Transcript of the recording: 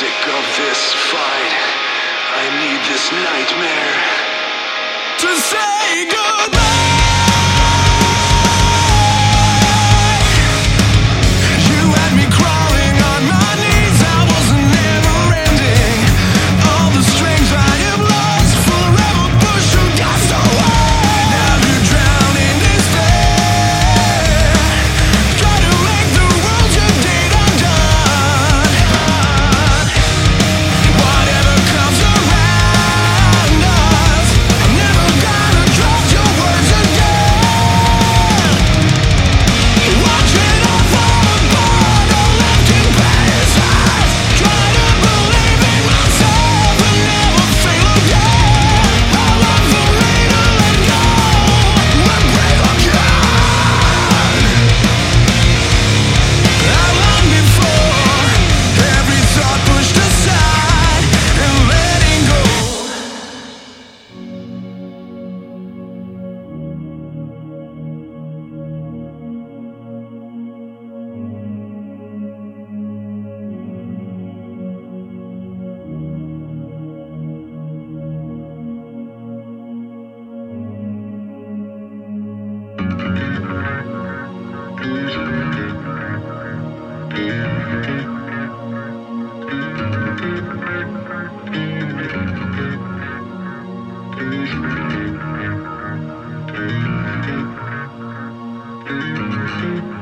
sick of this fight. I need this nightmare to say goodbye. You had me crawling on my knees. I wasn't never ending. All the strings I have lost forever push your dust away. Now you're drowning in despair. Try to make the world your date undone. Whatever comes around us, I'm never gonna trust your words again. Watching all fall apart, all left in pieces. Try to believe in myself and never fail again. I long for me to let go and breathe again. I long before every thought pushed aside and letting go. Thank you.